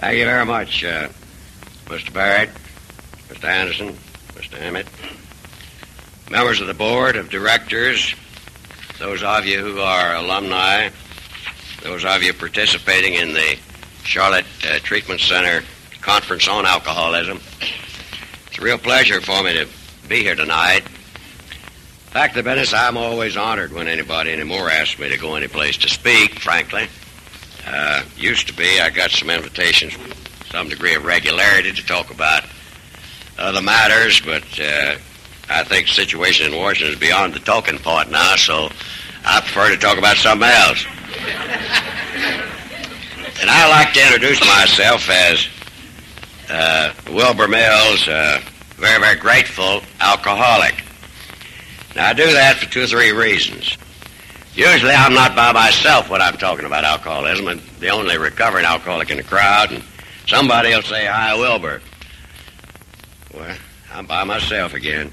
Thank you very much, Mr. Barrett, Mr. Anderson, Mr. Emmett, members of the board of directors, those of you who are alumni, those of you participating in the Charlotte Treatment Center Conference on Alcoholism. It's a real pleasure for me to be here tonight. Fact of the business, I'm always honored when anybody anymore asks me to go any place to speak, frankly. Used to be, I got some invitations with some degree of regularity to talk about other matters, but I think the situation in Washington is beyond the talking part now, so I prefer to talk about something else. And I like to introduce myself as Wilbur Mills, very, very grateful alcoholic. Now, I do that for 2 or 3 reasons. Usually, I'm not by myself when I'm talking about alcoholism. I'm the only recovering alcoholic in the crowd, and somebody will say, "Hi, Wilbur." Well, I'm by myself again.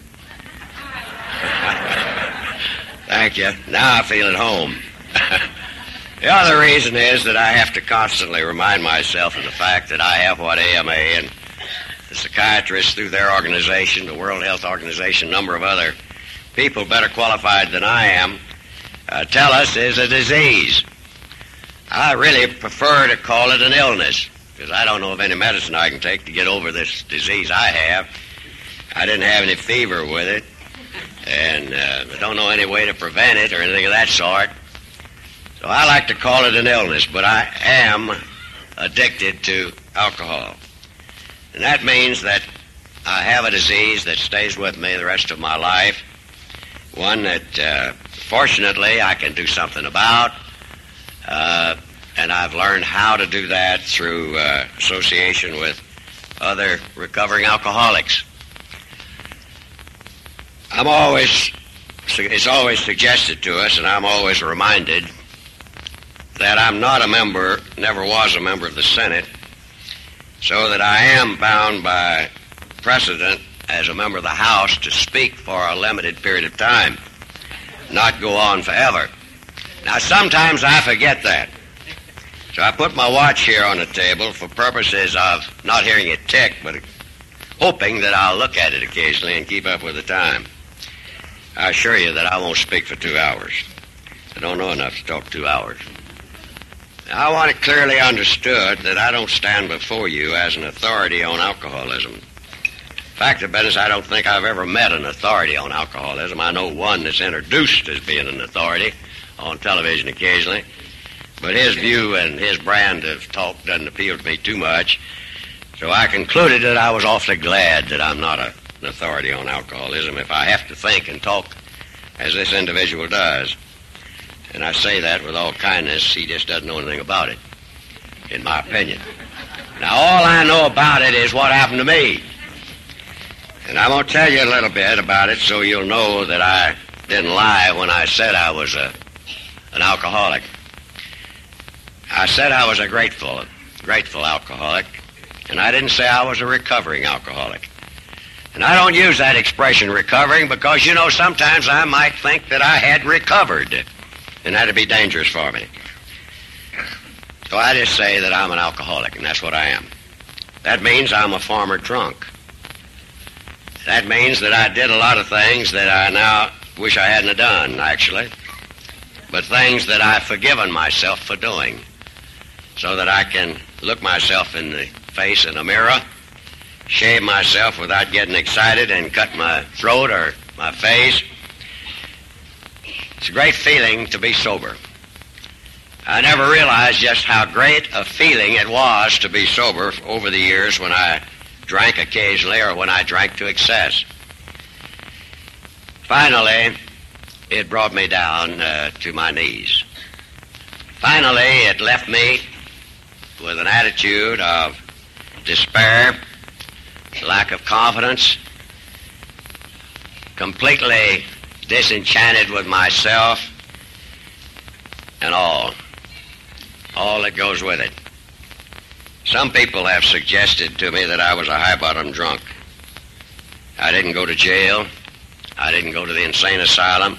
Thank you. Now I feel at home. The other reason is that I have to constantly remind myself of the fact that I have what AMA and the psychiatrists through their organization, the World Health Organization, a number of other people better qualified than I am, tell us is a disease. I really prefer to call it an illness, because I don't know of any medicine I can take to get over this disease I have. I didn't have any fever with it, and I don't know any way to prevent it or anything of that sort. So I like to call it an illness, but I am addicted to alcohol. And that means that I have a disease that stays with me the rest of my life, one that fortunately I can do something about, and I've learned how to do that through association with other recovering alcoholics. It's always suggested to us, and I'm always reminded that I'm not a member, never was a member of the Senate, so that I am bound by precedent as a member of the House to speak for a limited period of time, not go on forever. Now, sometimes I forget that. So I put my watch here on the table for purposes of not hearing it tick, but hoping that I'll look at it occasionally and keep up with the time. I assure you that I won't speak for 2 hours. I don't know enough to talk 2 hours. Now, I want it clearly understood that I don't stand before you as an authority on alcoholism. Fact of the business, I don't think I've ever met an authority on alcoholism. I know one that's introduced as being an authority on television occasionally, but his view and his brand of talk doesn't appeal to me too much. So I concluded that I was awfully glad that I'm not an authority on alcoholism if I have to think and talk as this individual does. And I say that with all kindness. He just doesn't know anything about it, in my opinion. Now, all I know about it is what happened to me. And I'm going to tell you a little bit about it so you'll know that I didn't lie when I said I was an alcoholic. I said I was a grateful alcoholic, and I didn't say I was a recovering alcoholic. And I don't use that expression, recovering, because, you know, sometimes I might think that I had recovered, and that'd be dangerous for me. So I just say that I'm an alcoholic, and that's what I am. That means I'm a former drunk. That means that I did a lot of things that I now wish I hadn't have done, actually, but things that I've forgiven myself for doing, so that I can look myself in the face in a mirror, shave myself without getting excited, and cut my throat or my face. It's a great feeling to be sober. I never realized just how great a feeling it was to be sober over the years when I drank occasionally or when I drank to excess. Finally, it brought me down to my knees. Finally, it left me with an attitude of despair, lack of confidence, completely disenchanted with myself, and all that goes with it. Some people have suggested to me that I was a high-bottom drunk. I didn't go to jail. I didn't go to the insane asylum.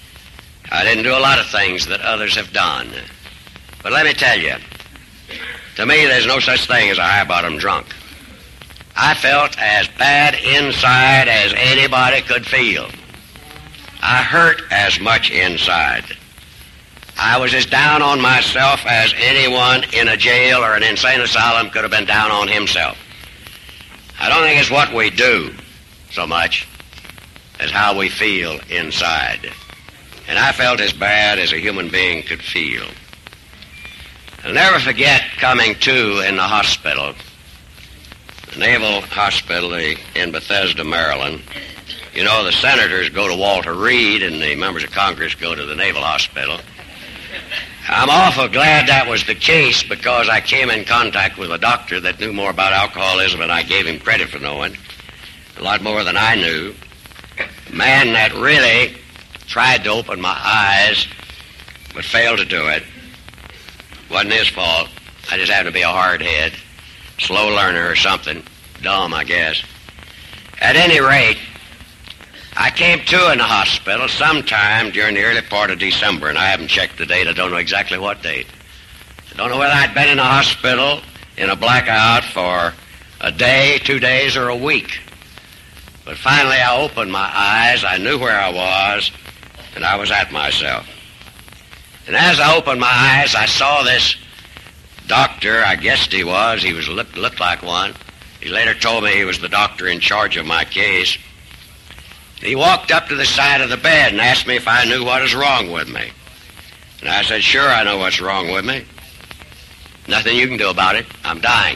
I didn't do a lot of things that others have done. But let me tell you, To me, there's no such thing as a high-bottom drunk. I felt as bad inside as anybody could feel. I hurt as much inside. I was as down on myself as anyone in a jail or an insane asylum could have been down on himself. I don't think it's what we do so much as how we feel inside. And I felt as bad as a human being could feel. I'll never forget coming to in the hospital, the Naval Hospital in Bethesda, Maryland. You know, the senators go to Walter Reed and the members of Congress go to the Naval Hospital. I'm awful glad that was the case because I came in contact with a doctor that knew more about alcoholism than I gave him credit for knowing, a lot more than I knew. A man that really tried to open my eyes but failed to do it. Wasn't his fault. I just happened to be a hard head, slow learner or something, dumb, I guess. At any rate, I came to in the hospital sometime during the early part of December, and I haven't checked the date. I don't know exactly what date. I don't know whether I'd been in the hospital in a blackout for a day, 2 days, or a week. But finally I opened my eyes. I knew where I was, and I was at myself. And as I opened my eyes, I saw this doctor. I guessed he was. He looked like one. He later told me he was the doctor in charge of my case. He walked up to the side of the bed and asked me if I knew what was wrong with me. And I said, sure, I know what's wrong with me. Nothing you can do about it. I'm dying.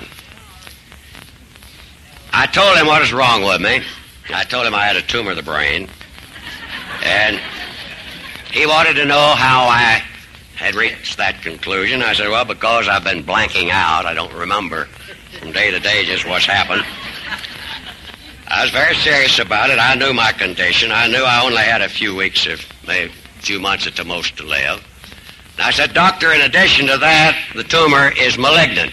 I told him what was wrong with me. I told him I had a tumor of the brain. And he wanted to know how I had reached that conclusion. I said, well, because I've been blanking out. I don't remember from day to day just what's happened. I was very serious about it. I knew my condition. I knew I only had a few weeks, maybe a few months at the most to live. And I said, doctor, in addition to that, the tumor is malignant.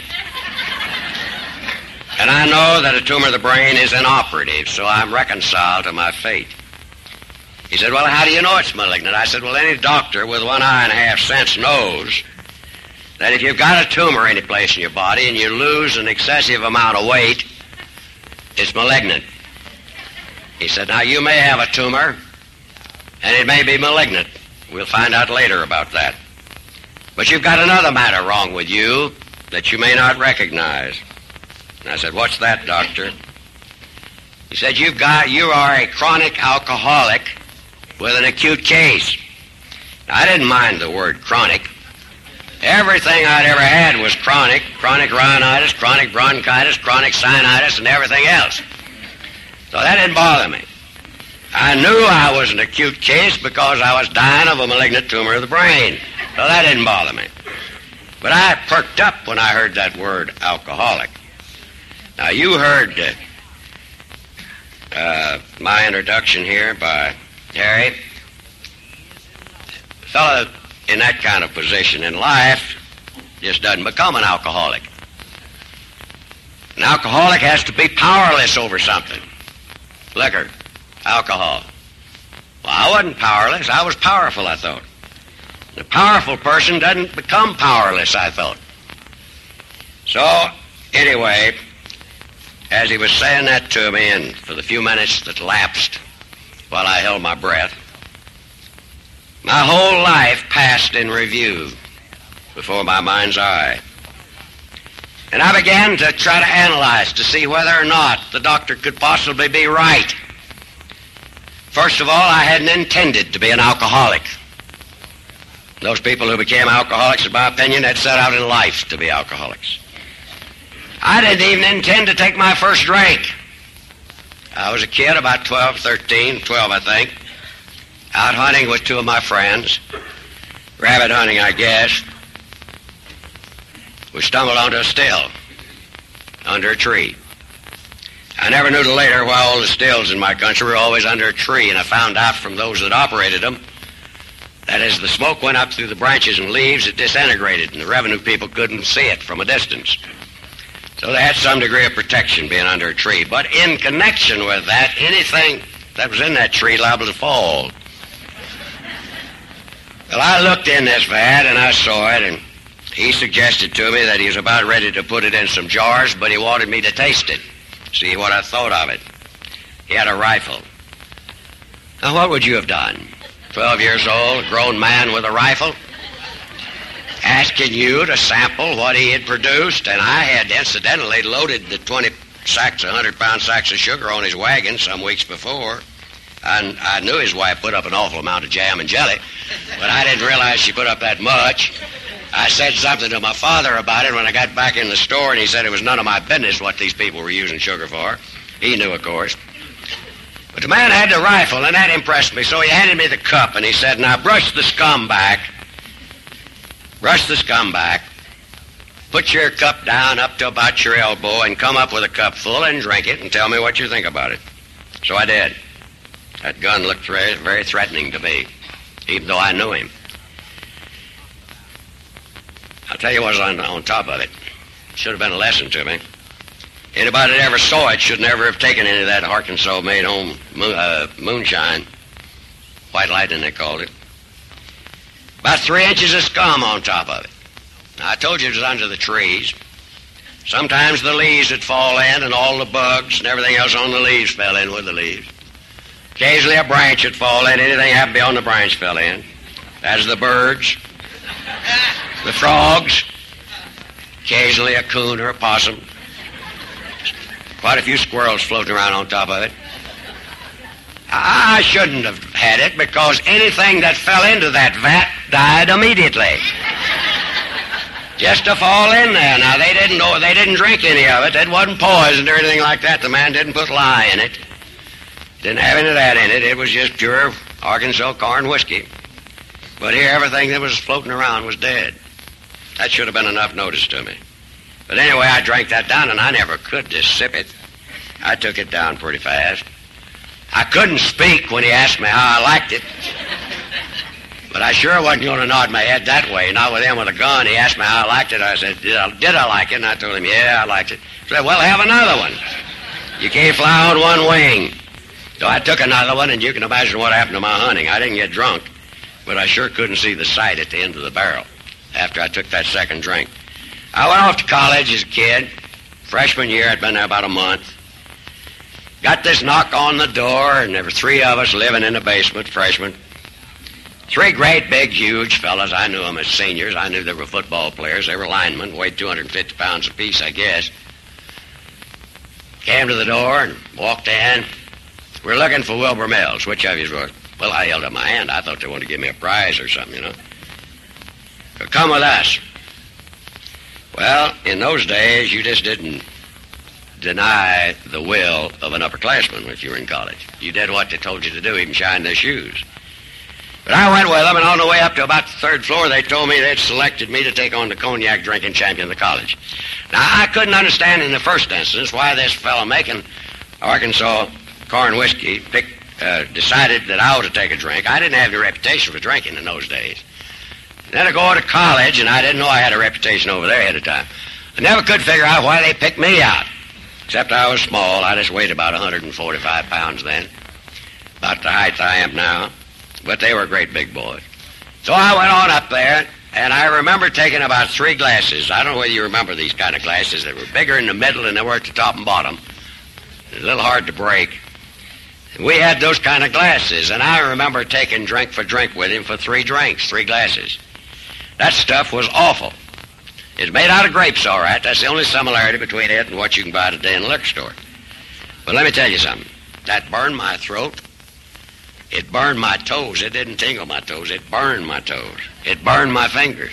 And I know that a tumor of the brain is inoperative, so I'm reconciled to my fate. He said, well, how do you know it's malignant? I said, well, any doctor with 1 eye and a half sense knows that if you've got a tumor any place in your body and you lose an excessive amount of weight, it's malignant. He said, now you may have a tumor and it may be malignant. We'll find out later about that. But you've got another matter wrong with you that you may not recognize. And I said, what's that, doctor? He said, you are a chronic alcoholic with an acute case. Now, I didn't mind the word chronic. Everything I'd ever had was chronic rhinitis, chronic bronchitis, chronic sinusitis, and everything else. So that didn't bother me. I knew I was an acute case because I was dying of a malignant tumor of the brain. So that didn't bother me. But I perked up when I heard that word alcoholic. Now, you heard my introduction here by Harry. A fellow in that kind of position in life just doesn't become an alcoholic. An alcoholic has to be powerless over something. Liquor, alcohol. Well, I wasn't powerless. I was powerful, I thought. A powerful person doesn't become powerless, I thought. So, anyway, as he was saying that to me, and for the few minutes that lapsed while I held my breath, my whole life passed in review before my mind's eye. And I began to try to analyze to see whether or not the doctor could possibly be right. First of all, I hadn't intended to be an alcoholic. Those people who became alcoholics, in my opinion, had set out in life to be alcoholics. I didn't even intend to take my first drink. I was a kid, about 12 I think, out hunting with 2 of my friends, rabbit hunting, I guess. We stumbled onto a still under a tree. I never knew till later why all the stills in my country were always under a tree, and I found out from those that operated them that as the smoke went up through the branches and leaves, it disintegrated, and the revenue people couldn't see it from a distance. So they had some degree of protection being under a tree. But in connection with that, anything that was in that tree liable to fall. Well, I looked in this vat, and I saw it, and he suggested to me that he was about ready to put it in some jars, but he wanted me to taste it, see what I thought of it. He had a rifle. Now, what would you have done? 12 years old, a grown man with a rifle, asking you to sample what he had produced, and I had incidentally loaded the 20 sacks, 100-pound sacks of sugar on his wagon some weeks before. And I knew his wife put up an awful amount of jam and jelly, but I didn't realize she put up that much. I said something to my father about it when I got back in the store, and he said it was none of my business what these people were using sugar for. He knew, of course. But the man had the rifle, and that impressed me, so he handed me the cup, and he said, now brush the scum back. Brush the scum back. Put your cup down up to about your elbow and come up with a cup full and drink it and tell me what you think about it. So I did. That gun looked very, very threatening to me, even though I knew him. I'll tell you what was on top of it. Should have been a lesson to me. Anybody that ever saw it should never have taken any of that Arkansas-made home moonshine. White lightning, they called it. About 3 inches of scum on top of it. Now, I told you it was under the trees. Sometimes the leaves would fall in, and all the bugs and everything else on the leaves fell in with the leaves. Occasionally a branch would fall in. Anything happened beyond the branch fell in. That's the birds, the frogs, occasionally a coon or a possum. Quite a few squirrels floating around on top of it. I shouldn't have had it because anything that fell into that vat died immediately. Just to fall in there. Now, they didn't drink any of it. It wasn't poisoned or anything like that. The man didn't put lye in it. Didn't have any of that in it. It was just pure Arkansas corn whiskey. But here, everything that was floating around was dead. That should have been enough notice to me. But anyway, I drank that down, and I never could just sip it. I took it down pretty fast. I couldn't speak when he asked me how I liked it. But I sure wasn't going to nod my head that way, not with him with a gun. He asked me how I liked it. I said, did I like it? And I told him, yeah, I liked it. He said, well, have another one. You can't fly on one wing. So I took another one, and you can imagine what happened to my hunting. I didn't get drunk, but I sure couldn't see the sight at the end of the barrel after I took that second drink. I went off to college as a kid. Freshman year, I'd been there about a month. Got this knock on the door, and there were 3 of us living in the basement, freshmen. 3 great, big, huge fellas. I knew them as seniors. I knew they were football players. They were linemen, weighed 250 pounds apiece, I guess. Came to the door and walked in. We're looking for Wilbur Mills. Which of you were? Well, I held up my hand. I thought they wanted to give me a prize or something, you know. So come with us. Well, in those days, you just didn't deny the will of an upperclassman if you were in college. You did what they told you to do, even shine their shoes. But I went with them, and on the way up to about the 3rd floor, they told me they'd selected me to take on the cognac drinking champion of the college. Now, I couldn't understand in the first instance why this fellow making Arkansas corn whiskey decided that I ought to take a drink. I didn't have any reputation for drinking in those days. Then I go to college, and I didn't know I had a reputation over there ahead of time. I never could figure out why they picked me out. Except I was small. I just weighed about 145 pounds then. About the height I am now. But they were great big boys. So I went on up there, and I remember taking about 3 glasses. I don't know whether you remember these kind of glasses. They were bigger in the middle than they were at the top and bottom. It was a little hard to break. We had those kind of glasses, and I remember taking drink for drink with him for 3 drinks, 3 glasses. That stuff was awful. It's made out of grapes, all right. That's the only similarity between it and what you can buy today in the liquor store. But let me tell you something. That burned my throat. It burned my toes. It didn't tingle my toes. It burned my toes. It burned my fingers.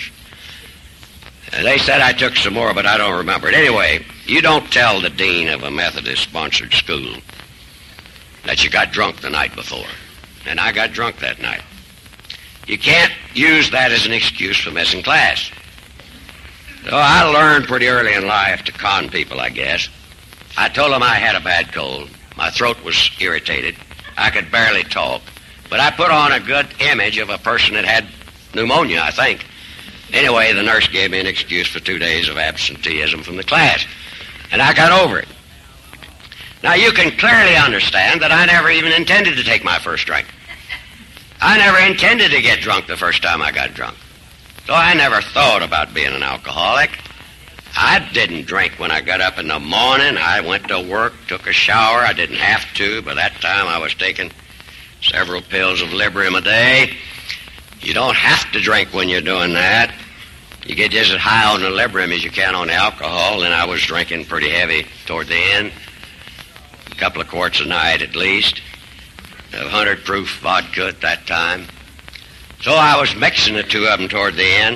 They said I took some more, but I don't remember it. Anyway, you don't tell the dean of a Methodist-sponsored school that you got drunk the night before. And I got drunk that night. You can't use that as an excuse for missing class. So I learned pretty early in life to con people, I guess. I told them I had a bad cold. My throat was irritated. I could barely talk. But I put on a good image of a person that had pneumonia, I think. Anyway, the nurse gave me an excuse for 2 days of absenteeism from the class. And I got over it. Now, you can clearly understand that I never even intended to take my first drink. I never intended to get drunk the first time I got drunk. So I never thought about being an alcoholic. I didn't drink when I got up in the morning. I went to work, took a shower. I didn't have to. By that time, I was taking several pills of Librium a day. You don't have to drink when you're doing that. You get just as high on the Librium as you can on the alcohol, and I was drinking pretty heavy toward the end. A couple of quarts a night at least. 100 proof vodka at that time. So I was mixing the two of them toward the end.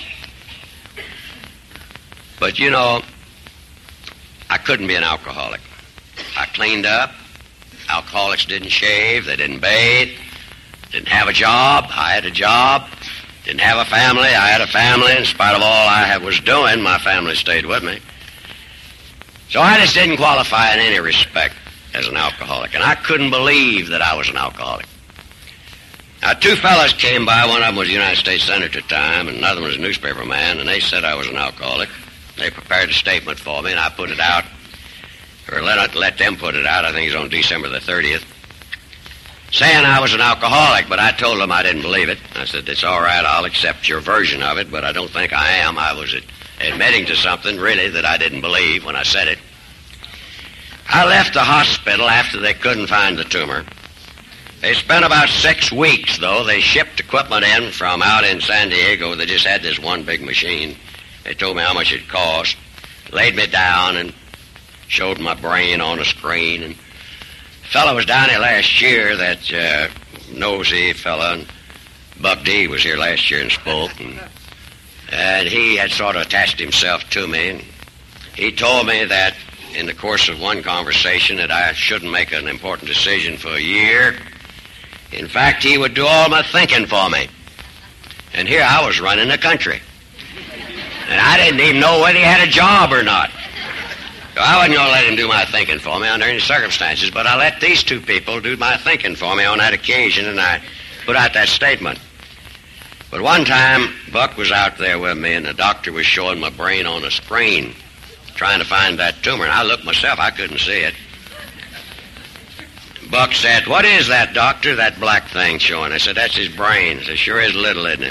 But, you know, I couldn't be an alcoholic. I cleaned up. Alcoholics didn't shave. They didn't bathe. Didn't have a job. I had a job. Didn't have a family. I had a family. In spite of all I was doing, my family stayed with me. So I just didn't qualify in any respect as an alcoholic. And I couldn't believe that I was an alcoholic. Now, two fellas came by. One of them was a United States Senator at the time, and another one was a newspaper man, and they said I was an alcoholic. They prepared a statement for me, and I put it out, or let them put it out. I think it was on December the 30th, saying I was an alcoholic, but I told them I didn't believe it. I said, it's all right, I'll accept your version of it, but I don't think I am. I was admitting to something, really, that I didn't believe when I said it. I left the hospital after they couldn't find the tumor. They spent about 6 weeks, though. They shipped equipment in from out in San Diego. They just had this one big machine. They told me how much it cost, laid me down, and showed my brain on a screen. And a fellow was down here last year, that nosy fellow, and Buck D was here last year and spoke. And he had sort of attached himself to me. And he told me that in the course of one conversation that I shouldn't make an important decision for a year. In fact, he would do all my thinking for me. And here I was running the country. And I didn't even know whether he had a job or not. So I wasn't going to let him do my thinking for me under any circumstances, but I let these two people do my thinking for me on that occasion, and I put out that statement. But one time, Buck was out there with me, and the doctor was showing my brain on a screen, trying to find that tumor, and I looked myself, I couldn't see it. Buck said, what is that, doctor, that black thing showing? I said, that's his brain. I said, sure is little, isn't it?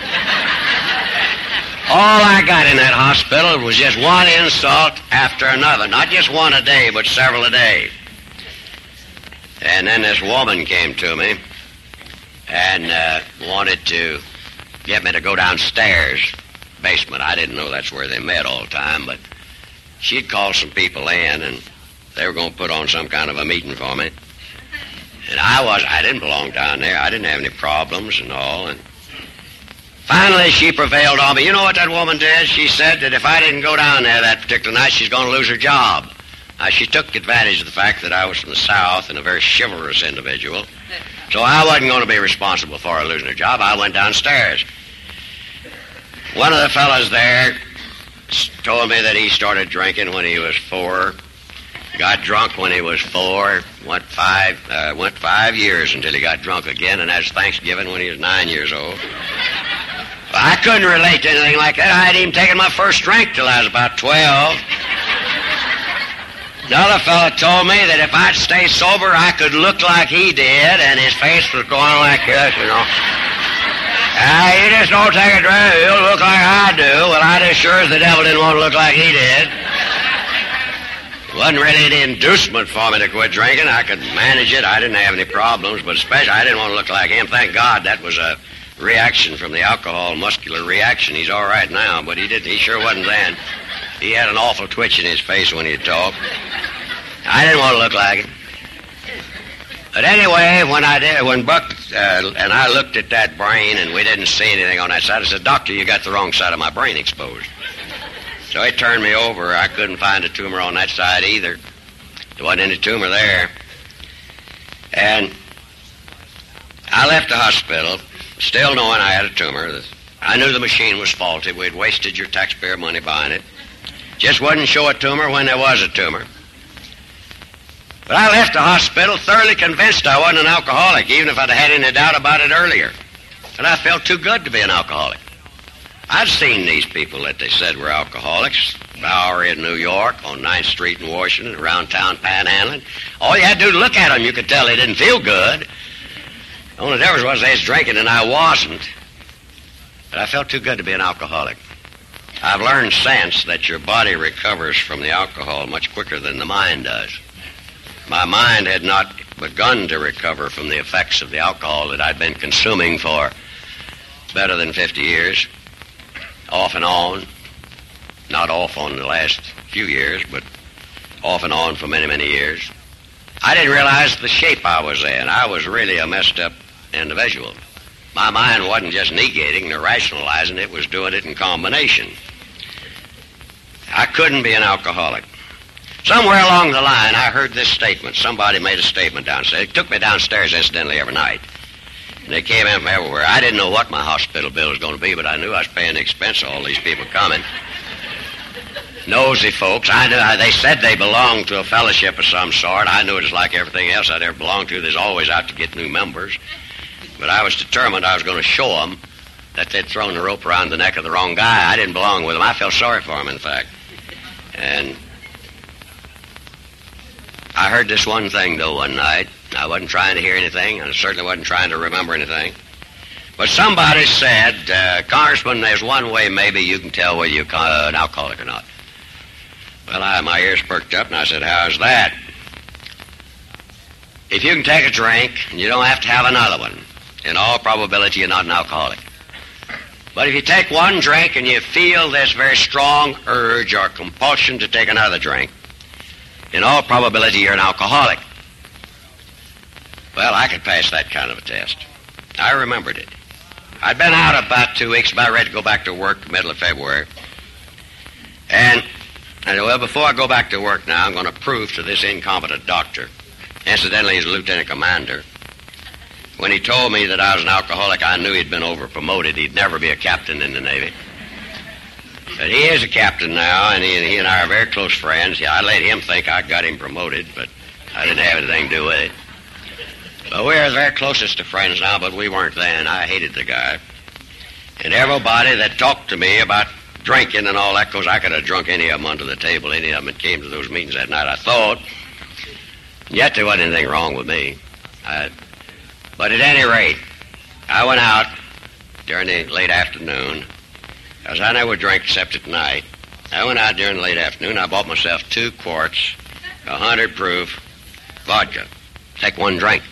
All I got in that hospital was just one insult after another. Not just one a day, but several a day. And then this woman came to me and wanted to get me to go downstairs, basement. I didn't know that's where they met all the time, but she'd called some people in, and they were going to put on some kind of a meeting for me. And I didn't belong down there. I didn't have any problems and all. And finally, she prevailed on me. You know what that woman did? She said that if I didn't go down there that particular night, she's going to lose her job. She took advantage of the fact that I was from the South and a very chivalrous individual. So I wasn't going to be responsible for her losing her job. I went downstairs. One of the fellows there told me that he started drinking when he was 4. Got drunk when he was 4, went 5 years until he got drunk again, and that's Thanksgiving when he was 9 years old. Well, I couldn't relate to anything like that. I hadn't even taken my first drink till I was about 12. Another fellow told me that if I'd stay sober, I could look like he did, and his face was going like this, you know. You just don't take a drink, you'll look like I do. Well, I just sure as the devil didn't want to look like he did. It wasn't really any inducement for me to quit drinking. I could manage it. I didn't have any problems, but especially I didn't want to look like him. Thank God that was a reaction from the alcohol, muscular reaction. He's all right now, but he sure wasn't then. He had an awful twitch in his face when he'd talk. I didn't want to look like him. But anyway, when Buck and I looked at that brain and we didn't see anything on that side, I said, Doctor, you got the wrong side of my brain exposed. So he turned me over. I couldn't find a tumor on that side either. There wasn't any tumor there. And I left the hospital, still knowing I had a tumor. I knew the machine was faulty. We'd wasted your taxpayer money buying it. Just wouldn't show a tumor when there was a tumor. But I left the hospital thoroughly convinced I wasn't an alcoholic, even if I'd had any doubt about it earlier. And I felt too good to be an alcoholic. I'd seen these people that they said were alcoholics, Bowery in New York, on 9th Street in Washington, around town panhandling. All you had to do to look at them, you could tell they didn't feel good. The only difference was they was drinking and I wasn't. But I felt too good to be an alcoholic. I've learned since that your body recovers from the alcohol much quicker than the mind does. My mind had not begun to recover from the effects of the alcohol that I'd been consuming for better than 50 years, off and on. Not off on the last few years, but off and on for many, many years. I didn't realize the shape I was in. I was really a messed up individual. My mind wasn't just negating or rationalizing, it was doing it in combination. I couldn't be an alcoholic. Somewhere along the line, I heard this statement. Somebody made a statement downstairs. It took me downstairs, incidentally, every night. And they came in from everywhere. I didn't know what my hospital bill was going to be, but I knew I was paying the expense of all these people coming. Nosy folks. I knew they said they belonged to a fellowship of some sort. I knew it was like everything else I'd ever belonged to. There's always out to get new members. But I was determined I was going to show them that they'd thrown the rope around the neck of the wrong guy. I didn't belong with them. I felt sorry for them, in fact. And I heard this one thing, though, one night. I wasn't trying to hear anything, and I certainly wasn't trying to remember anything. But somebody said, Congressman, there's one way maybe you can tell whether you're an alcoholic or not. Well, my ears perked up, and I said, how's that? If you can take a drink, and you don't have to have another one, in all probability, you're not an alcoholic. But if you take one drink and you feel this very strong urge or compulsion to take another drink, in all probability, you're an alcoholic. Well, I could pass that kind of a test. I remembered it. I'd been out about 2 weeks, about ready to go back to work middle of February. And I said, well, before I go back to work now, I'm going to prove to this incompetent doctor. Incidentally, he's a lieutenant commander. When he told me that I was an alcoholic, I knew he'd been over-promoted. He'd never be a captain in the Navy. But he is a captain now, and he and I are very close friends. Yeah, I let him think I got him promoted, but I didn't have anything to do with it. But we're the very closest of friends now, but we weren't then. I hated the guy. And everybody that talked to me about drinking and all that, because I could have drunk any of them under the table, any of them that came to those meetings that night, I thought. Yet there wasn't anything wrong with me. But at any rate, I went out during the late afternoon, because I never drink except at night. I went out during the late afternoon. I bought myself 2 quarts, 100 proof vodka. Take one drink.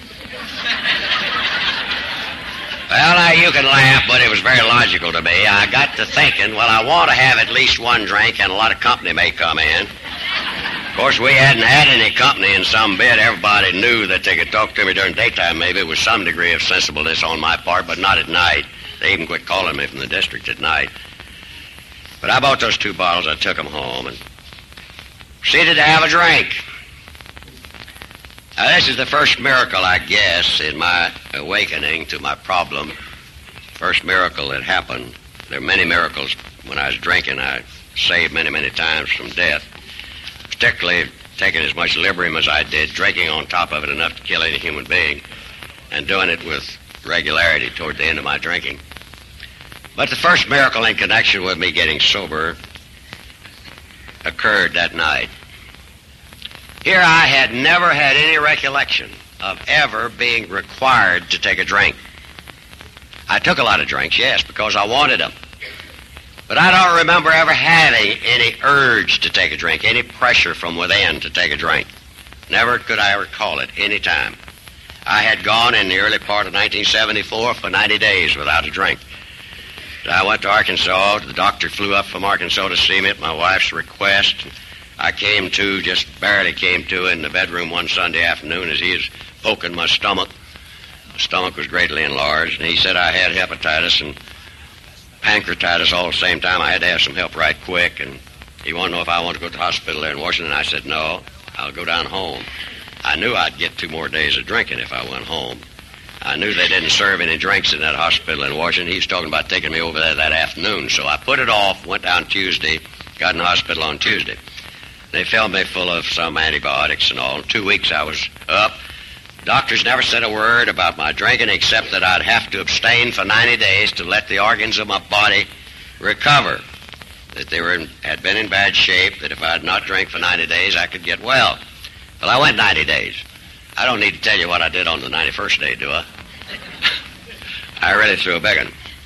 Well, now you can laugh, but it was very logical to me. I got to thinking, well, I want to have at least one drink, and a lot of company may come in. Of course, we hadn't had any company in some bit. Everybody knew that they could talk to me during daytime, maybe with some degree of sensibleness on my part, but not at night. They even quit calling me from the district at night. But I bought those 2 bottles, I took them home, and proceeded to have a drink. Now, this is the first miracle, I guess, in my awakening to my problem. First miracle that happened. There are many miracles when I was drinking. I saved many, many times from death. Particularly taking as much Librium as I did, drinking on top of it enough to kill any human being, and doing it with regularity toward the end of my drinking. But the first miracle in connection with me getting sober occurred that night. Here I had never had any recollection of ever being required to take a drink. I took a lot of drinks, yes, because I wanted them. But I don't remember ever having any urge to take a drink, any pressure from within to take a drink. Never could I recall it any time. I had gone in the early part of 1974 for 90 days without a drink. I went to Arkansas. The doctor flew up from Arkansas to see me at my wife's request. I just barely came to in the bedroom one Sunday afternoon as he was poking my stomach. My stomach was greatly enlarged, and he said I had hepatitis and pancreatitis all at the same time. I had to have some help right quick, and he wanted to know if I wanted to go to the hospital there in Washington. I said, no, I'll go down home. I knew I'd get 2 more days of drinking if I went home. I knew they didn't serve any drinks in that hospital in Washington. He was talking about taking me over there that afternoon, so I put it off, went down Tuesday, got in the hospital on Tuesday. They filled me full of some antibiotics and all. In 2 weeks I was up. Doctors never said a word about my drinking except that I'd have to abstain for 90 days to let the organs of my body recover, that they had been in bad shape, that if I had not drank for 90 days I could get well. Well, I went 90 days. I don't need to tell you what I did on the 91st day, do I? I really threw a big one.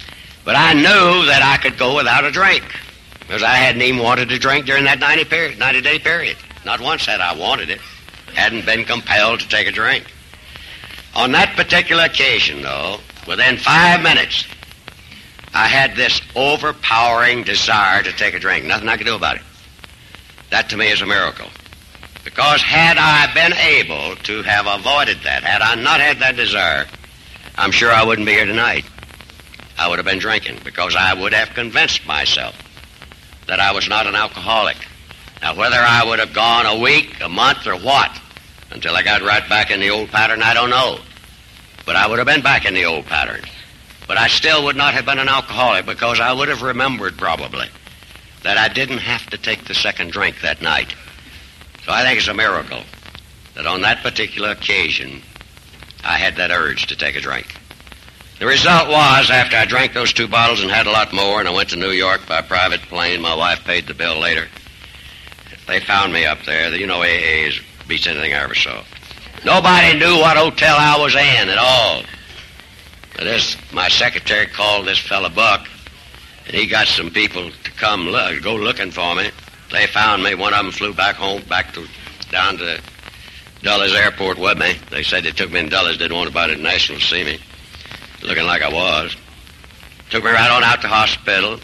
But I knew that I could go without a drink, because I hadn't even wanted to drink during that 90-day period. Not once had I wanted it. Hadn't been compelled to take a drink. On that particular occasion, though, within 5 minutes, I had this overpowering desire to take a drink. Nothing I could do about it. That to me is a miracle. Because had I been able to have avoided that, had I not had that desire, I'm sure I wouldn't be here tonight. I would have been drinking, because I would have convinced myself that I was not an alcoholic. Now, whether I would have gone a week, a month, or what, until I got right back in the old pattern, I don't know. But I would have been back in the old pattern. But I still would not have been an alcoholic, because I would have remembered probably that I didn't have to take the second drink that night. So I think it's a miracle that on that particular occasion I had that urge to take a drink. The result was, after I drank those 2 bottles and had a lot more, and I went to New York by private plane, my wife paid the bill later. They found me up there. You know, AA beats anything I ever saw. Nobody knew what hotel I was in at all. My secretary called this fella Buck, and he got some people to come go looking for me. They found me. One of them flew back home, down to Dulles Airport with me. They said they took me in Dulles, didn't want anybody at National to see me, looking like I was. Took me right on out to hospital.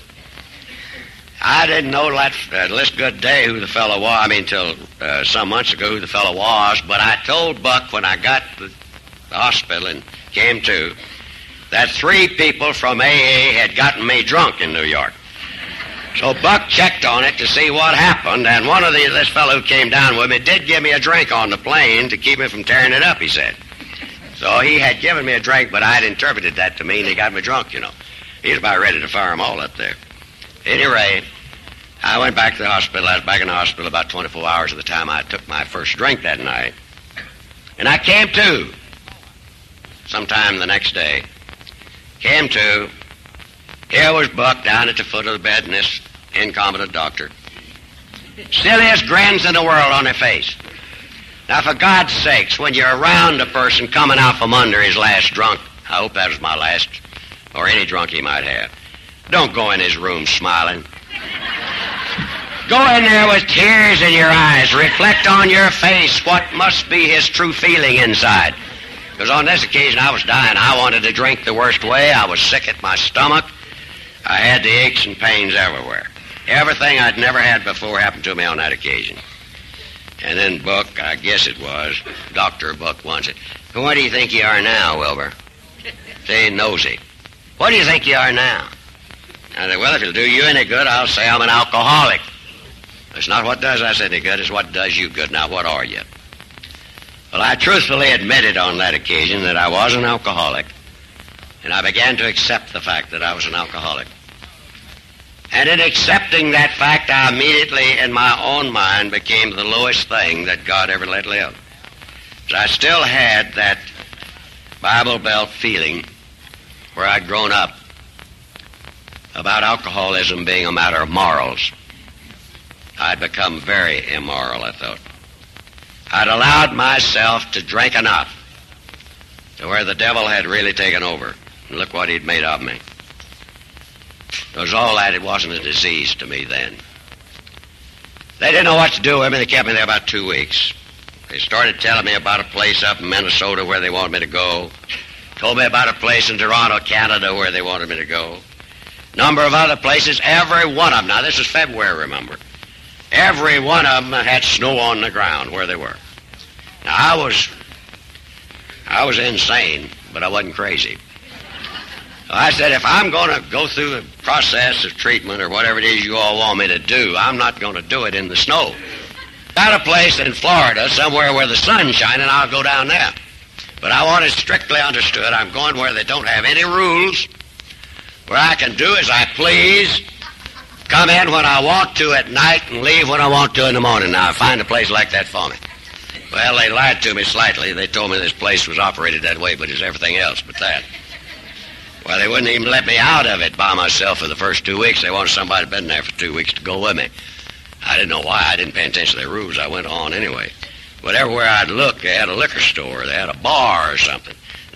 I didn't know this good day who the fellow was, till some months ago who the fellow was, but I told Buck when I got to the hospital and came to, that 3 people from AA had gotten me drunk in New York. So Buck checked on it to see what happened, and one of this fellow who came down with me did give me a drink on the plane to keep me from tearing it up, he said. So he had given me a drink, but I had interpreted that to mean he got me drunk, you know. He was about ready to fire them all up there. Anyway, I went back to the hospital. I was back in the hospital about 24 hours at the time I took my first drink that night. And I came to sometime the next day. Came to. Here was Buck down at the foot of the bed and this incompetent doctor. Silliest grins in the world on their face. Now, for God's sakes, when you're around a person coming out from under his last drunk, I hope that was my last, or any drunk he might have, don't go in his room smiling. Go in there with tears in your eyes. Reflect on your face what must be his true feeling inside. Because on this occasion I was dying. I wanted to drink the worst way. I was sick at my stomach. I had the aches and pains everywhere. Everything I'd never had before happened to me on that occasion. And then Buck, I guess it was, Dr. Buck wants it. What do you think you are now, Wilbur? Say, nosy. What do you think you are now? I said, well, if it'll do you any good, I'll say I'm an alcoholic. It's not what does us any good, it's what does you good. Now, what are you? Well, I truthfully admitted on that occasion that I was an alcoholic, and I began to accept the fact that I was an alcoholic. And in accepting that fact, I immediately, in my own mind, became the lowest thing that God ever let live. So I still had that Bible Belt feeling where I'd grown up about alcoholism being a matter of morals. I'd become very immoral, I thought. I'd allowed myself to drink enough to where the devil had really taken over. And look what he'd made of me. It was all that. It wasn't a disease to me then. They didn't know what to do with me. They kept me there about 2 weeks. They started telling me about a place up in Minnesota where they wanted me to go. Told me about a place in Toronto, Canada, where they wanted me to go. Number of other places, every one of them. Now, this is February, remember. Every one of them had snow on the ground where they were. Now, I was insane, but I wasn't crazy. So I said, if I'm going to go through the process of treatment or whatever it is you all want me to do, I'm not going to do it in the snow. Got a place in Florida, somewhere where the sun's shining, I'll go down there. But I want it strictly understood. I'm going where they don't have any rules, where I can do as I please, come in when I want to at night and leave when I want to in the morning. Now, find a place like that for me. Well, they lied to me slightly. They told me this place was operated that way, but it's everything else but that. Well, they wouldn't even let me out of it by myself for the first 2 weeks. They wanted somebody who'd been there for 2 weeks to go with me. I didn't know why. I didn't pay attention to their rules. I went on anyway. But everywhere I'd look, they had a liquor store. They had a bar or something. And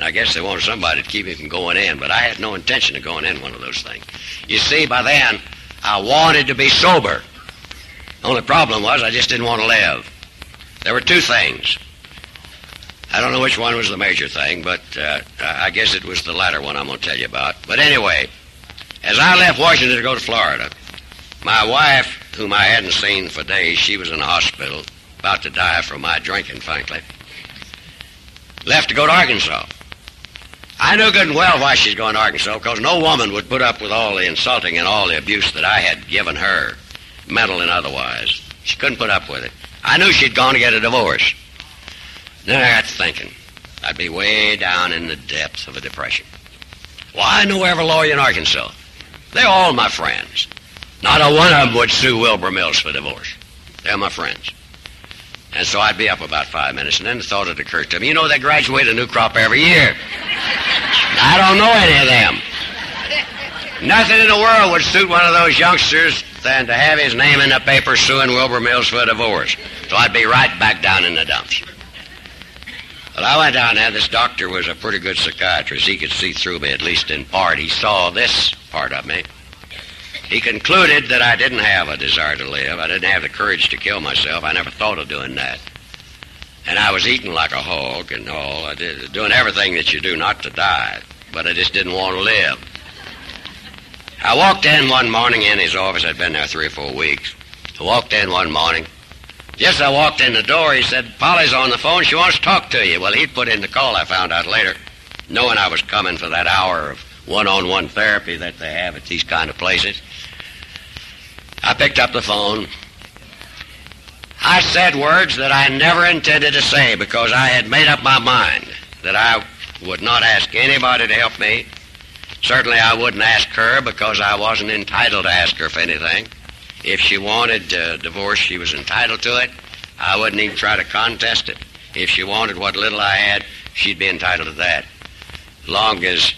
And I guess they wanted somebody to keep me from going in, but I had no intention of going in one of those things. You see, by then, I wanted to be sober. The only problem was I just didn't want to live. There were two things. I don't know which one was the major thing, but I guess it was the latter one I'm going to tell you about. But anyway, as I left Washington to go to Florida, my wife, whom I hadn't seen for days, she was in the hospital, about to die from my drinking, frankly, left to go to Arkansas. I knew good and well why she's going to Arkansas, because no woman would put up with all the insulting and all the abuse that I had given her, mental and otherwise. She couldn't put up with it. I knew she'd gone to get a divorce. Then I got to thinking, I'd be way down in the depths of a depression. Well, I knew every lawyer in Arkansas. They're all my friends. Not a one of them would sue Wilbur Mills for divorce. They're my friends. And so I'd be up about 5 minutes, and then the thought had occurred to me, you know, they graduate a new crop every year. I don't know any of them. Nothing in the world would suit one of those youngsters than to have his name in the paper suing Wilbur Mills for a divorce. So I'd be right back down in the dumps. Well, I went down there. This doctor was a pretty good psychiatrist. He could see through me, at least in part. He saw this part of me. He concluded that I didn't have a desire to live. I didn't have the courage to kill myself. I never thought of doing that. And I was eating like a hog and all. I did, doing everything that you do not to die, but I just didn't want to live. I walked in one morning in his office. I'd been there 3 or 4 weeks. I walked in one morning. Just as I walked in the door, he said, Polly's on the phone. She wants to talk to you. Well, he'd put in the call, I found out later, knowing I was coming for that hour of one-on-one therapy that they have at these kind of places. I picked up the phone. I said words that I never intended to say because I had made up my mind that I would not ask anybody to help me. Certainly I wouldn't ask her because I wasn't entitled to ask her for anything. If she wanted a divorce, she was entitled to it. I wouldn't even try to contest it. If she wanted what little I had, she'd be entitled to that. As long as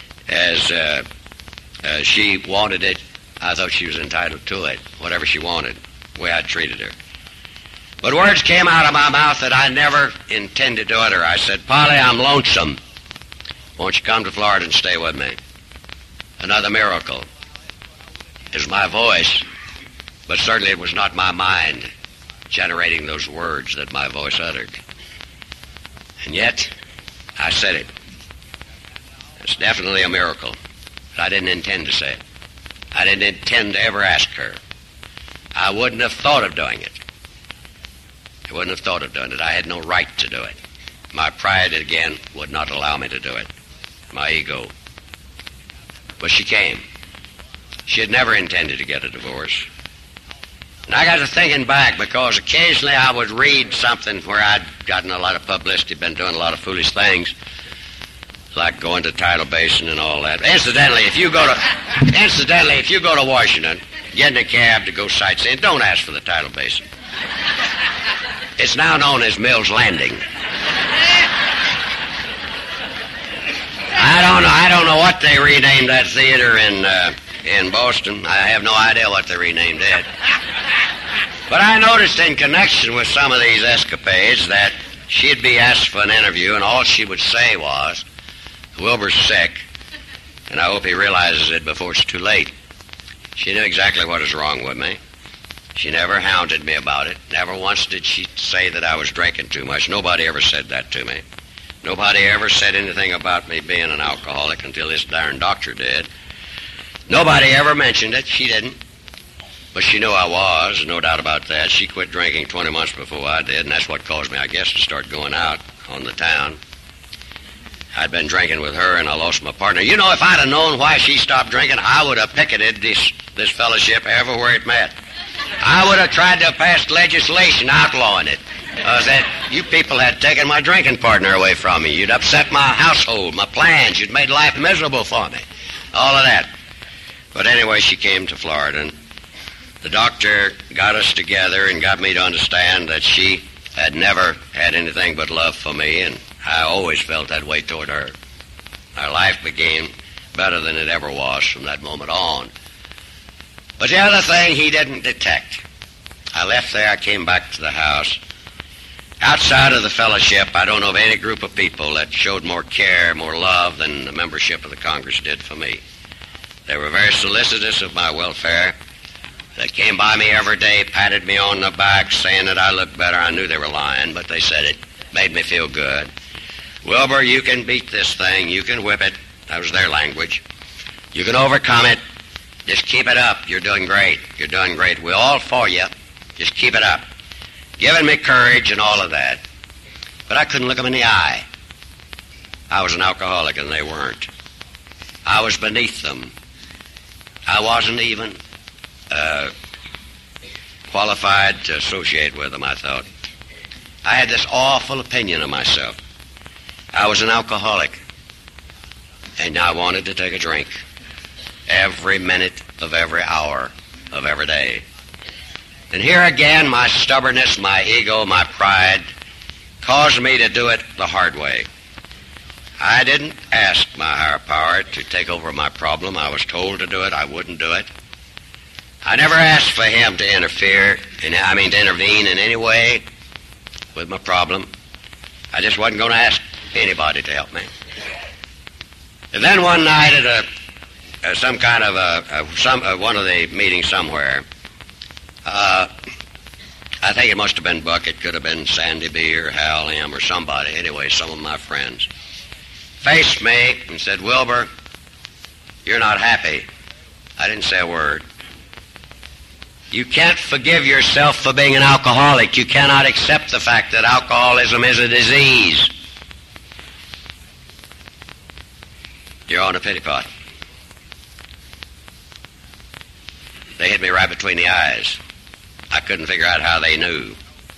she wanted it, I thought she was entitled to it, whatever she wanted, the way I treated her. But words came out of my mouth that I never intended to utter. I said, Polly, I'm lonesome. Won't you come to Florida and stay with me? Another miracle is my voice, but certainly it was not my mind generating those words that my voice uttered. And yet, I said it. It's definitely a miracle, but I didn't intend to say it. I didn't intend to ever ask her. I wouldn't have thought of doing it. I wouldn't have thought of doing it. I had no right to do it. My pride, again, would not allow me to do it. My ego. But she came. She had never intended to get a divorce. And I got to thinking back because occasionally I would read something where I'd gotten a lot of publicity, been doing a lot of foolish things, like going to Tidal Basin and all that. Incidentally, if you go to Washington, get in a cab to go sightseeing, don't ask for the Tidal Basin. It's now known as Mills Landing. I don't know what they renamed that theater in Boston. I have no idea what they renamed it. But I noticed in connection with some of these escapades that she'd be asked for an interview, and all she would say was, Wilbur's sick, and I hope he realizes it before it's too late. She knew exactly what was wrong with me. She never hounded me about it. Never once did she say that I was drinking too much. Nobody ever said that to me. Nobody ever said anything about me being an alcoholic until this darn doctor did. Nobody ever mentioned it. She didn't. But she knew I was, no doubt about that. She quit drinking 20 months before I did, and that's what caused me, I guess, to start going out on the town. I'd been drinking with her, and I lost my partner. You know, if I'd have known why she stopped drinking, I would have picketed this fellowship everywhere it met. I would have tried to pass legislation outlawing it. That you people had taken my drinking partner away from me. You'd upset my household, my plans. You'd made life miserable for me. All of that. But anyway, she came to Florida, and the doctor got us together and got me to understand that she had never had anything but love for me, and I always felt that way toward her. Our life became better than it ever was from that moment on. But the other thing he didn't detect. I left there, I came back to the house, Outside of the fellowship, I don't know of any group of people that showed more care, more love than the membership of the Congress did for me. They were very solicitous of my welfare. They came by me every day, patted me on the back, saying that I looked better. I knew they were lying, but they said it made me feel good. Wilbur, you can beat this thing. You can whip it. That was their language. You can overcome it. Just keep it up. You're doing great. You're doing great. We're all for you. Just keep it up. Giving me courage and all of that. But I couldn't look them in the eye. I was an alcoholic and they weren't. I was beneath them. I wasn't even qualified to associate with them, I thought. I had this awful opinion of myself. I was an alcoholic, and I wanted to take a drink every minute of every hour of every day. And here again, my stubbornness, my ego, my pride caused me to do it the hard way. I didn't ask my higher power to take over my problem. I was told to do it. I wouldn't do it. I never asked for him to intervene in any way with my problem. I just wasn't going to ask anybody to help me. And then one night at one of the meetings somewhere, I think it must have been Buck. It could have been Sandy B. or Hal M. or somebody. Anyway, some of my friends faced me and said, Wilbur, you're not happy. I didn't say a word. You can't forgive yourself for being an alcoholic. You cannot accept the fact that alcoholism is a disease. You're on a pity pot. They hit me right between the eyes. I couldn't figure out how they knew.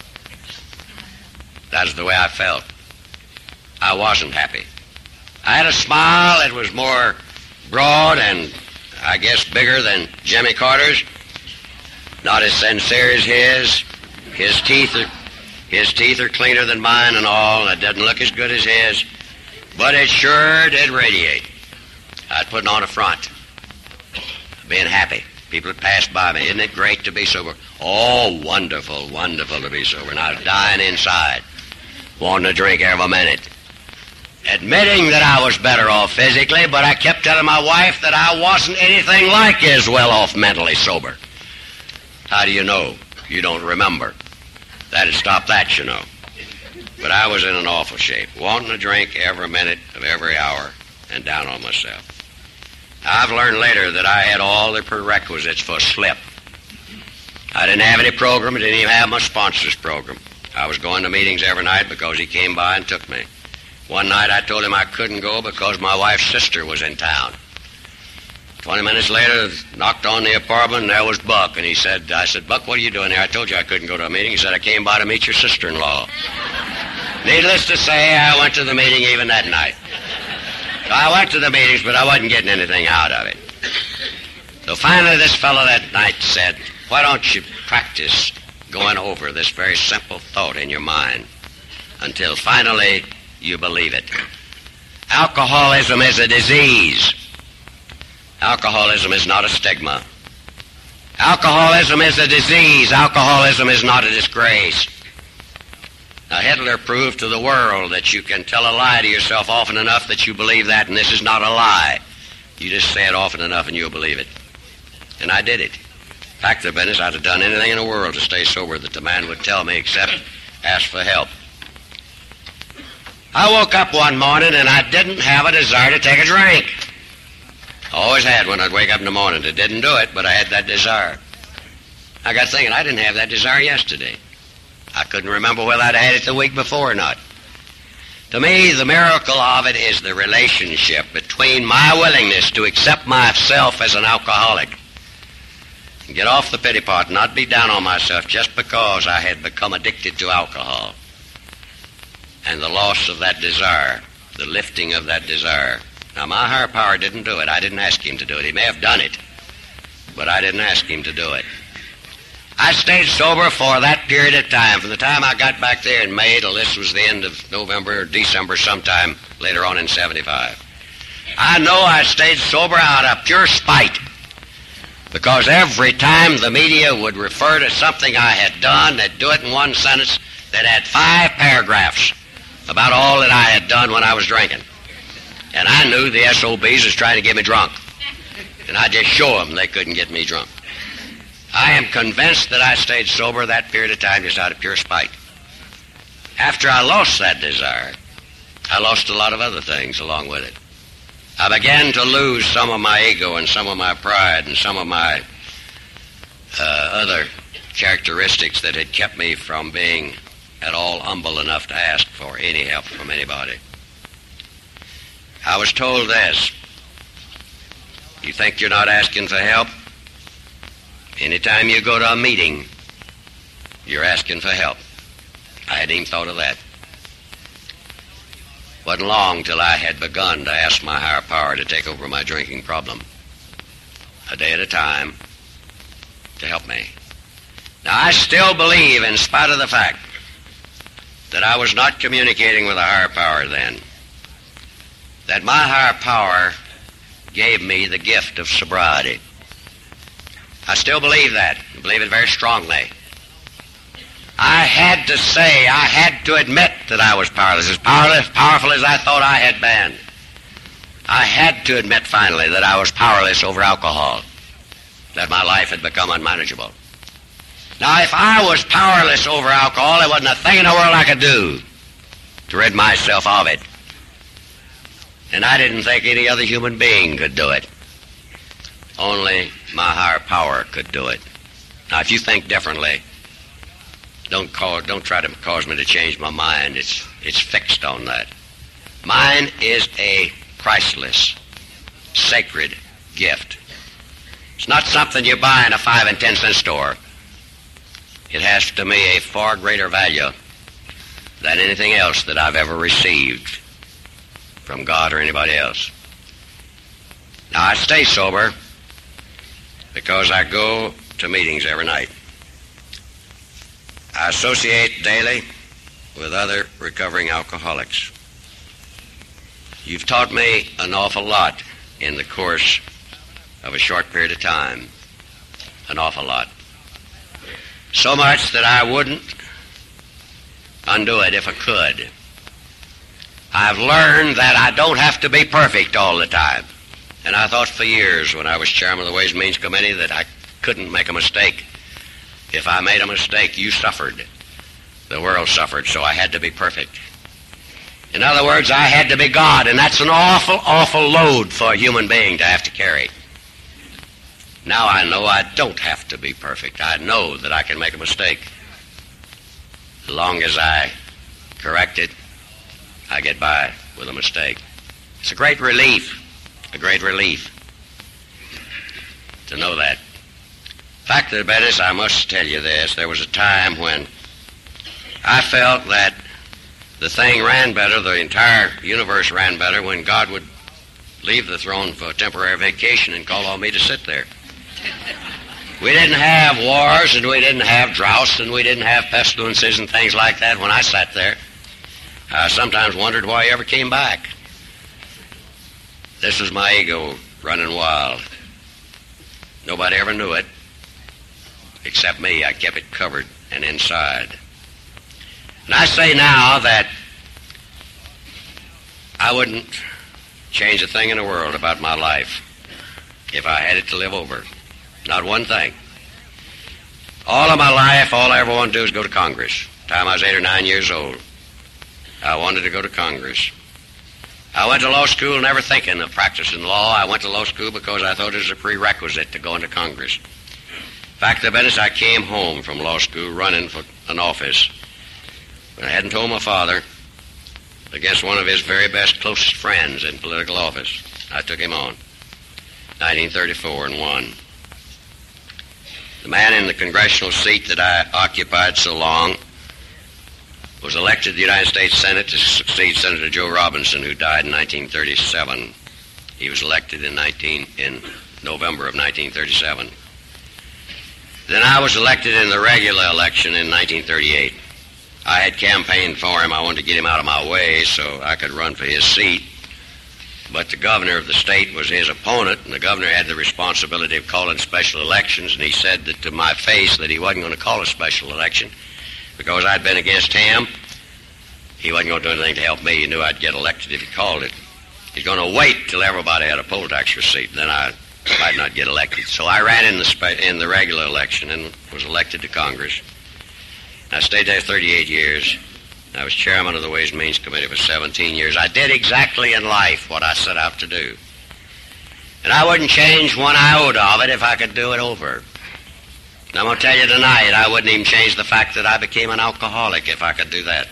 That's the way I felt. I wasn't happy. I had a smile that was more broad and, I guess, bigger than Jimmy Carter's. Not as sincere as his. His teeth are cleaner than mine and all, and it doesn't look as good as his. But it sure did radiate. I'd put on a front, being happy. People had passed by me. Isn't it great to be sober? Oh, wonderful, wonderful to be sober. And I was dying inside, wanting to drink every minute. Admitting that I was better off physically, but I kept telling my wife that I wasn't anything like as well off mentally sober. How do you know? You don't remember. That'd stop that, you know. But I was in an awful shape, wanting to drink every minute of every hour and down on myself. I've learned later that I had all the prerequisites for a slip. I didn't have any program. I didn't even have my sponsor's program. I was going to meetings every night because he came by and took me. One night I told him I couldn't go because my wife's sister was in town. 20 minutes later, knocked on the apartment, and there was Buck. And I said, Buck, what are you doing here? I told you I couldn't go to a meeting. He said, I came by to meet your sister-in-law. Needless to say, I went to the meeting even that night. So I went to the meetings, but I wasn't getting anything out of it. So finally this fellow that night said, why don't you practice going over this very simple thought in your mind until finally you believe it. Alcoholism is a disease. Alcoholism is not a stigma. Alcoholism is a disease. Alcoholism is not a disgrace. Now, Hitler proved to the world that you can tell a lie to yourself often enough that you believe that, and this is not a lie. You just say it often enough and you'll believe it. And I did it. Fact of the business, I'd have done anything in the world to stay sober that the man would tell me except ask for help. I woke up one morning and I didn't have a desire to take a drink. I always had when I'd wake up in the morning. I didn't do it, but I had that desire. I got thinking I didn't have that desire yesterday. I couldn't remember whether I'd had it the week before or not. To me, the miracle of it is the relationship between my willingness to accept myself as an alcoholic and get off the pity pot and not be down on myself just because I had become addicted to alcohol, and the loss of that desire, the lifting of that desire. Now, my higher power didn't do it. I didn't ask him to do it. He may have done it, but I didn't ask him to do it. I stayed sober for that period of time, from the time I got back there in May till this was the end of November or December sometime later on in 75. I know I stayed sober out of pure spite, because every time the media would refer to something I had done, they'd do it in one sentence, that had 5 paragraphs about all that I had done when I was drinking. And I knew the SOBs was trying to get me drunk. And I just show them they couldn't get me drunk. I am convinced that I stayed sober that period of time just out of pure spite. After I lost that desire, I lost a lot of other things along with it. I began to lose some of my ego and some of my pride and some of my other characteristics that had kept me from being at all humble enough to ask for any help from anybody. I was told this: you think you're not asking for help? Anytime you go to a meeting, you're asking for help. I hadn't even thought of that. Wasn't long till I had begun to ask my higher power to take over my drinking problem, a day at a time, to help me. Now, I still believe, in spite of the fact that I was not communicating with a higher power then, that my higher power gave me the gift of sobriety. I still believe that. I believe it very strongly. I had to say, I had to admit that I was powerless, as powerful as I thought I had been. I had to admit finally that I was powerless over alcohol, that my life had become unmanageable. Now, if I was powerless over alcohol, there wasn't a thing in the world I could do to rid myself of it. And I didn't think any other human being could do it. Only my higher power could do it. Now, if you think differently, don't try to cause me to change my mind. It's fixed on that. Mine is a priceless, sacred gift. It's not something you buy in a 5 and 10 cent store. It has to me a far greater value than anything else that I've ever received from God or anybody else. Now, I stay sober because I go to meetings every night. I associate daily with other recovering alcoholics. You've taught me an awful lot in the course of a short period of time. An awful lot. So much that I wouldn't undo it if I could. I've learned that I don't have to be perfect all the time. And I thought for years when I was chairman of the Ways and Means Committee that I couldn't make a mistake. If I made a mistake, you suffered. The world suffered, so I had to be perfect. In other words, I had to be God, and that's an awful, awful load for a human being to have to carry. Now I know I don't have to be perfect. I know that I can make a mistake. As long as I correct it, I get by with a mistake. It's a great relief to know that. Fact of the matter is, I must tell you this, there was a time when I felt that the thing ran better, the entire universe ran better, when God would leave the throne for a temporary vacation and call on me to sit there. We didn't have wars, and we didn't have droughts, and we didn't have pestilences and things like that when I sat there. I sometimes wondered why he ever came back. This was my ego running wild. Nobody ever knew it, except me. I kept it covered and inside. And I say now that I wouldn't change a thing in the world about my life if I had it to live over. Not one thing. All of my life, all I ever wanted to do was go to Congress. The time I was 8 or 9 years old, I wanted to go to Congress. I went to law school never thinking of practicing law. I went to law school because I thought it was a prerequisite to go into Congress. Fact of the matter is, I came home from law school running for an office. But I hadn't told my father, against one of his very best, closest friends in political office. I took him on. 1934 and won. The man in the congressional seat that I occupied so long was elected to the United States Senate to succeed Senator Joe Robinson, who died in 1937. He was elected in November of 1937. Then I was elected in the regular election in 1938. I had campaigned for him. I wanted to get him out of my way so I could run for his seat. But the governor of the state was his opponent, and the governor had the responsibility of calling special elections, and he said that to my face that he wasn't going to call a special election because I'd been against him. He wasn't going to do anything to help me. He knew I'd get elected if he called it. He's going to wait till everybody had a poll tax receipt, then I might not get elected. So I ran in the regular election and was elected to Congress. I stayed there 38 years. I was chairman of the Ways and Means Committee for 17 years. I did exactly in life what I set out to do. And I wouldn't change one iota of it if I could do it over. And I'm going to tell you tonight, I wouldn't even change the fact that I became an alcoholic if I could do that.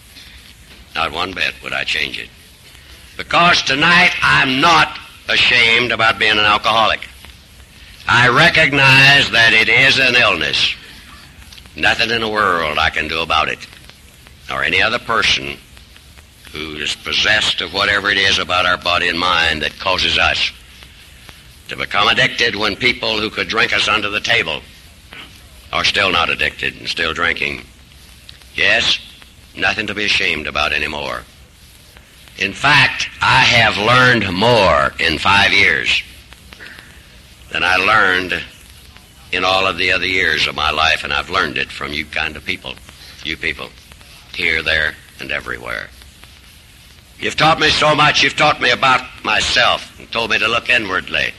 Not one bit would I change it. Because tonight I'm not ashamed about being an alcoholic. I recognize that it is an illness. Nothing in the world I can do about it, or any other person who is possessed of whatever it is about our body and mind that causes us to become addicted when people who could drink us under the table are still not addicted and still drinking. Yes, nothing to be ashamed about anymore. In fact, I have learned more in 5 years than I learned in all of the other years of my life, and I've learned it from you kind of people, you people, here, there, and everywhere. You've taught me so much. You've taught me about myself and told me to look inwardly.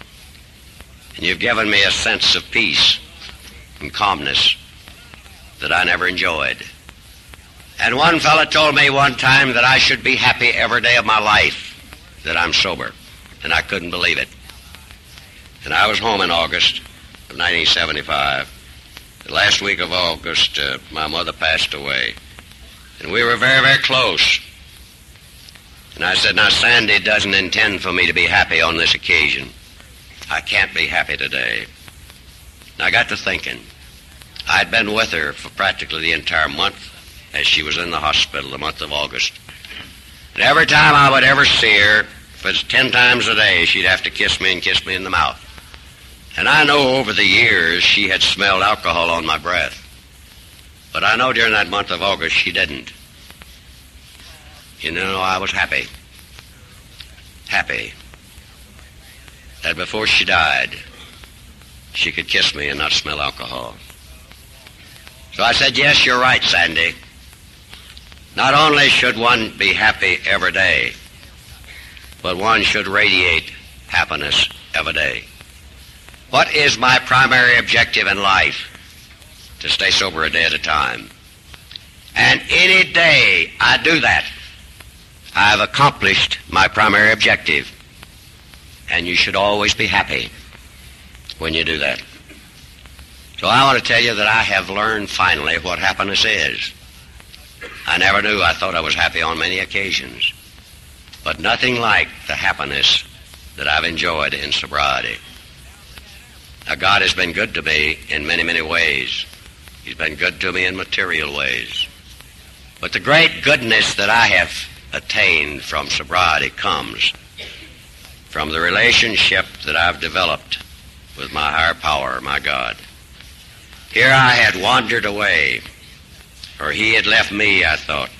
And you've given me a sense of peace and calmness that I never enjoyed. And one fellow told me one time that I should be happy every day of my life that I'm sober, and I couldn't believe it. And I was home in August of 1975. The last week of August, my mother passed away, and we were very, very close. And I said, now, Sandy doesn't intend for me to be happy on this occasion. I can't be happy today. And I got to thinking. I'd been with her for practically the entire month as she was in the hospital, the month of August. And every time I would ever see her, if it's 10 times a day, she'd have to kiss me and kiss me in the mouth. And I know over the years she had smelled alcohol on my breath. But I know during that month of August she didn't. You know, I was happy. Happy. That before she died, she could kiss me and not smell alcohol. So I said, yes, you're right, Sandy. Not only should one be happy every day, but one should radiate happiness every day. What is my primary objective in life? To stay sober a day at a time. And any day I do that, I've accomplished my primary objective. And you should always be happy when you do that. So I want to tell you that I have learned finally what happiness is. I never knew. I thought I was happy on many occasions. But nothing like the happiness that I've enjoyed in sobriety. Now, God has been good to me in many, many ways. He's been good to me in material ways. But the great goodness that I have attained from sobriety comes from the relationship that I've developed with my higher power, my God. Here I had wandered away, or he had left me, I thought.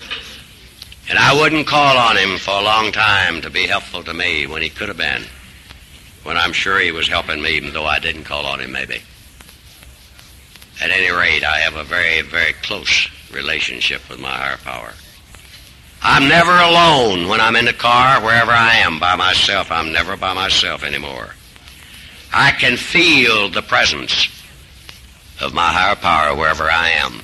And I wouldn't call on him for a long time to be helpful to me when he could have been, when I'm sure he was helping me, even though I didn't call on him maybe. At any rate, I have a very, very close relationship with my higher power. I'm never alone when I'm in the car, wherever I am, by myself. I'm never by myself anymore. I can feel the presence of my higher power wherever I am.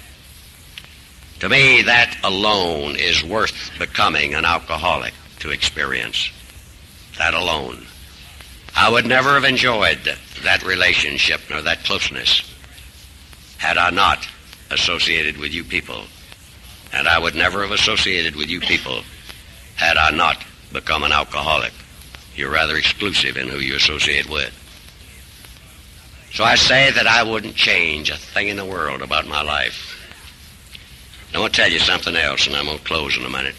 To me, that alone is worth becoming an alcoholic to experience. That alone. I would never have enjoyed that relationship nor that closeness had I not associated with you people. And I would never have associated with you people had I not become an alcoholic. You're rather exclusive in who you associate with. So I say that I wouldn't change a thing in the world about my life. I want to tell you something else, and I'm going to close in a minute.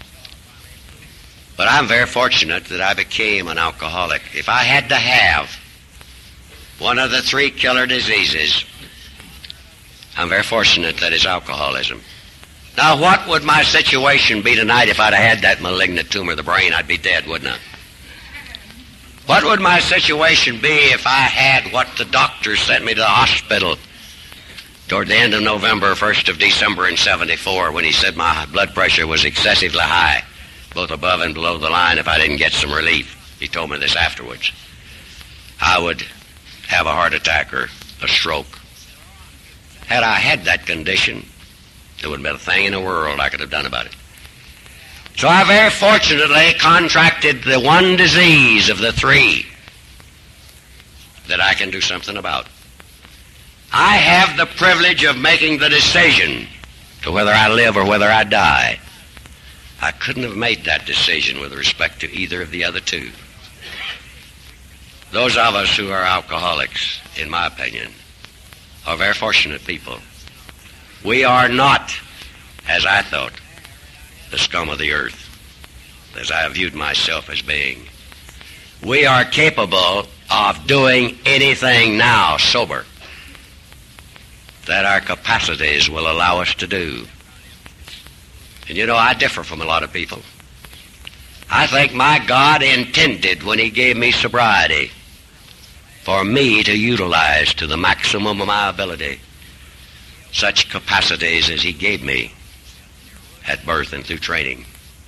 But I'm very fortunate that I became an alcoholic. If I had to have one of the 3 killer diseases, I'm very fortunate that it's alcoholism. Now, what would my situation be tonight if I'd had that malignant tumor of the brain? I'd be dead, wouldn't I? What would my situation be if I had what the doctor sent me to the hospital toward the end of November, 1st of December in 74, when he said my blood pressure was excessively high, both above and below the line, if I didn't get some relief. He told me this afterwards. I would have a heart attack or a stroke. Had I had that condition, there wouldn't have been a thing in the world I could have done about it. So I very fortunately contracted the one disease of the three that I can do something about. I have the privilege of making the decision to whether I live or whether I die. I couldn't have made that decision with respect to either of the other two. Those of us who are alcoholics, in my opinion, are very fortunate people. We are not, as I thought, the scum of the earth, as I have viewed myself as being. We are capable of doing anything now, sober, that our capacities will allow us to do. And you know, I differ from a lot of people. I think my God intended, when he gave me sobriety, for me to utilize to the maximum of my ability such capacities as he gave me at birth and through training.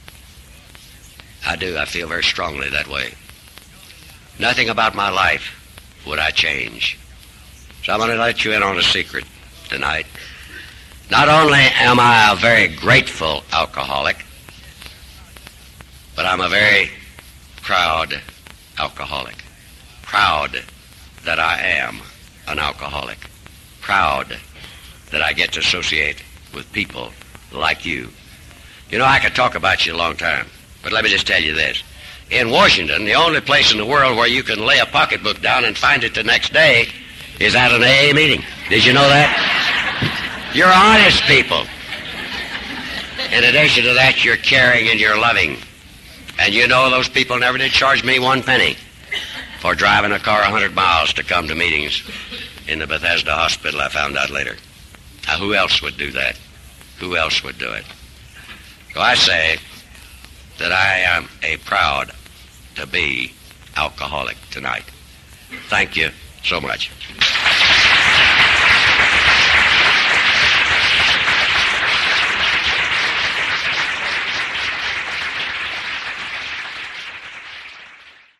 I do. I feel very strongly that way. Nothing about my life would I change. So I'm going to let you in on a secret tonight. Not only am I a very grateful alcoholic, but I'm a very proud alcoholic. Proud that I am an alcoholic. Proud that I get to associate with people like you. You know, I could talk about you a long time, but let me just tell you this. In Washington, the only place in the world where you can lay a pocketbook down and find it the next day is at an AA meeting. Did you know that? You're honest people. In addition to that, you're caring and you're loving. And you know those people never did charge me one penny for driving a car 100 miles to come to meetings in the Bethesda hospital, I found out later. Now, who else would do that? Who else would do it? So I say that I am proud to be alcoholic tonight. Thank you so much.